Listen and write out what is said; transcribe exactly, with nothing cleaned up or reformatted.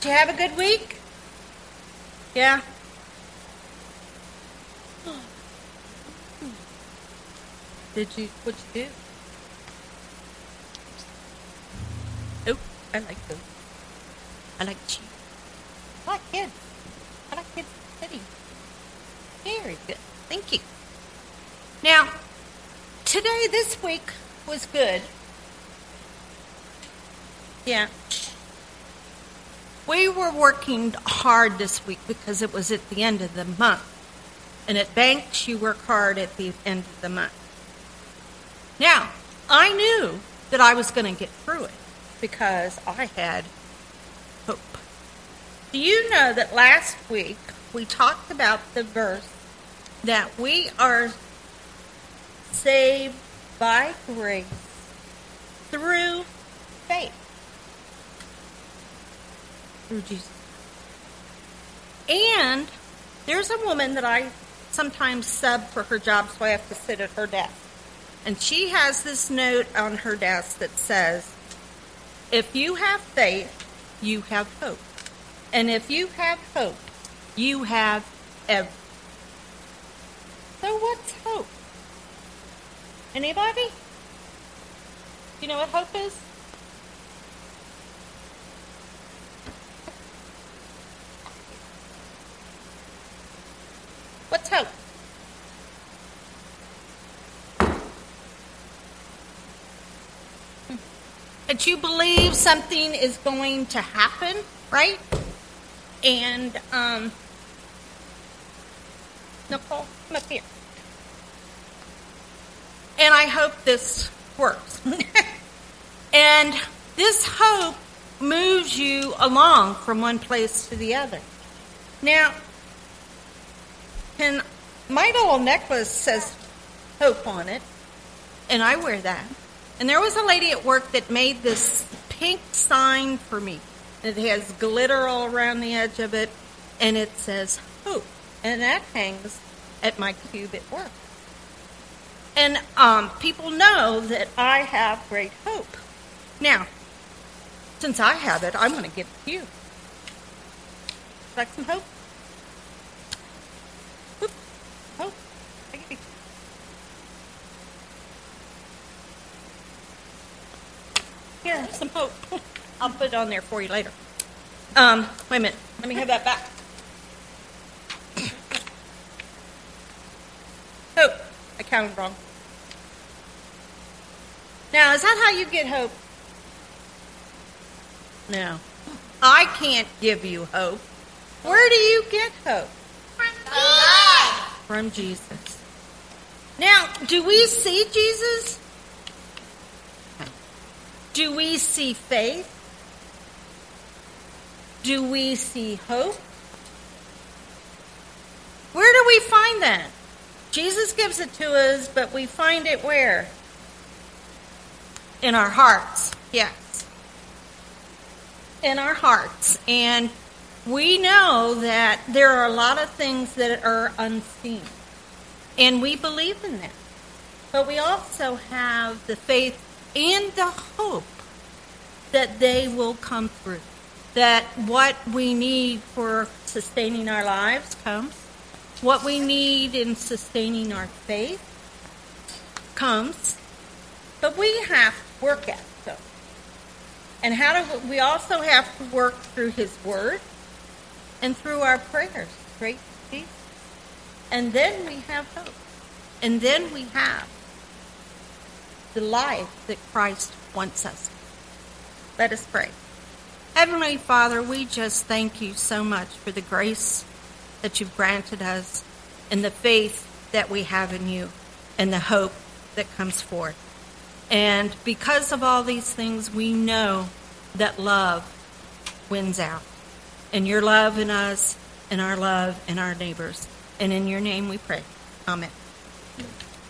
you have a good week? Yeah? Did you, what'd you do? Oh, I like those. I like cheese. I like kids. I like kids sitting. Very good. Thank you. Now, today, this week was good. Yeah. We were working hard this week because it was at the end of the month. And at banks, you work hard at the end of the month. Now, I knew that I was going to get through it because I had hope. Do you know that last week we talked about the verse that we are saved by grace through faith? Through Jesus. And there's a woman that I sometimes sub for her job, so I have to sit at her desk. And she has this note on her desk that says, if you have faith, you have hope. And if you have hope, you have everything. So what's hope? Anybody? You know what hope is? What's hope? That you believe something is going to happen, right? And, um, Nicole, come up here. And I hope this works. And this hope moves you along from one place to the other. Now, and my little necklace says hope on it, and I wear that. And there was a lady at work that made this pink sign for me. It has glitter all around the edge of it, and it says hope. And that hangs at my cube at work. And um, people know that I have great hope. Now, since I have it, I'm going to give it to you. Like some hope? Whoop. Hope. I give you. Here, some hope. I'll put it on there for you later. Um, wait a minute. Let me have that back. Hope. I counted wrong. Now, is that how you get hope? No. I can't give you hope. Where do you get hope? From God. From Jesus. Now, do we see Jesus? Do we see faith? Do we see hope? Where do we find that? Jesus gives it to us, but we find it where? In our hearts. Yes. In our hearts. And we know that there are a lot of things that are unseen. And we believe in that. But we also have the faith and the hope that they will come through. That what we need for sustaining our lives comes. What we need in sustaining our faith comes. But we have to work at it. And how do we, we also have to work through His Word and through our prayers. Great peace. And then we have hope. And then we have the life that Christ wants us. Let us pray. Heavenly Father, we just thank you so much for the grace that you've granted us and the faith that we have in you and the hope that comes forth. And because of all these things, we know that love wins out. And your love in us and our love in our neighbors. And in your name we pray. Amen.